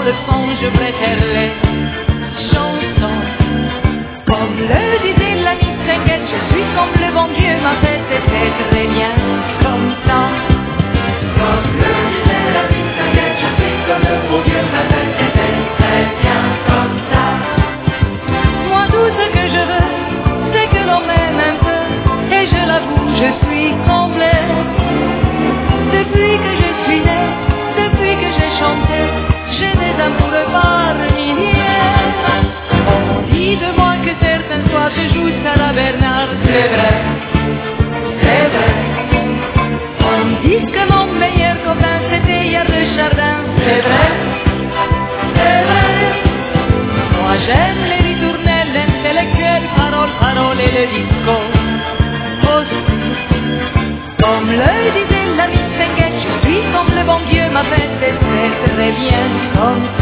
le fond, je préfère les chansons. Comme le disait l'ami Senguet, je suis comme le bon Dieu m'a fait, et c'est très bien comme ça. Comme le disait l'ami Senguet, je suis comme le bon Dieu m'a fait, et c'est très bien comme ça. Moi tout ce que je veux, c'est que l'on m'aime un peu, et je l'avoue, je suis comblée. Depuis que je suis née, depuis que j'ai chanté, j'ai des amoureux par milliers. On dit de moi que certains soirs je joue ça la Bernard, c'est vrai, c'est vrai. On dit que mon meilleur copain c'était hier le jardin, c'est vrai, c'est vrai. Moi j'aime les ritournelles, l'intellectuel, parole et le disco aussi. Comme le disait l'ami Senguet, je suis comme le bon Dieu m'a fait, et c'est très bien comme ça.